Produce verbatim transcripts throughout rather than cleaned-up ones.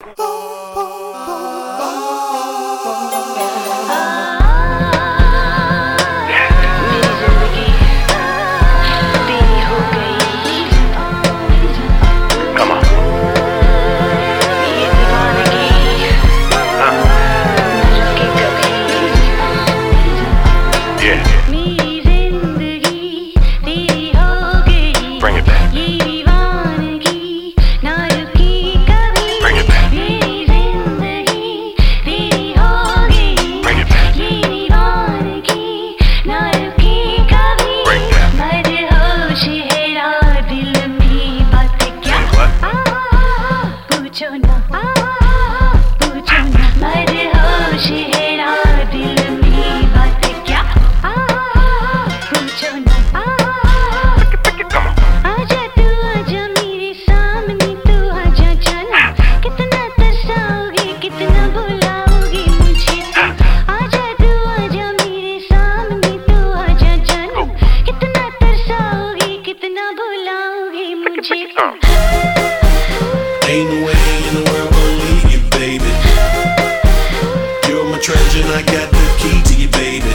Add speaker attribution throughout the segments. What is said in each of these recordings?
Speaker 1: Ain't no way in the world I'll leave you, baby. You're my treasure and I got the key to you, baby.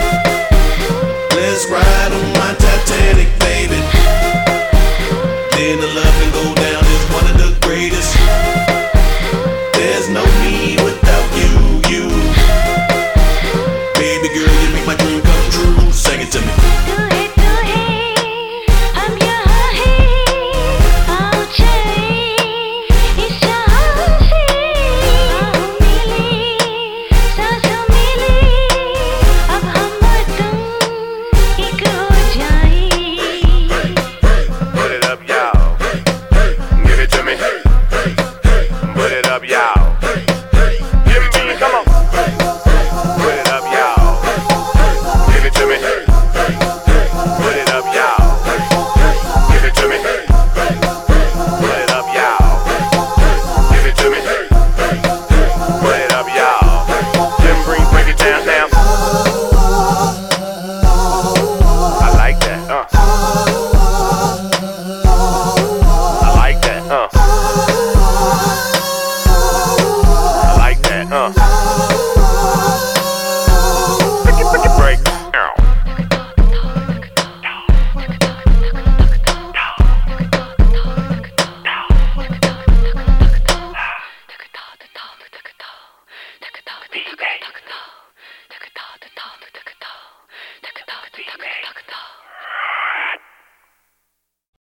Speaker 1: Let's ride on my Titanic, baby. Then the love can go down as one of the greatest. There's no me without you, you. Baby girl, you make my dream come true. Sing it to me.
Speaker 2: I like that, uh.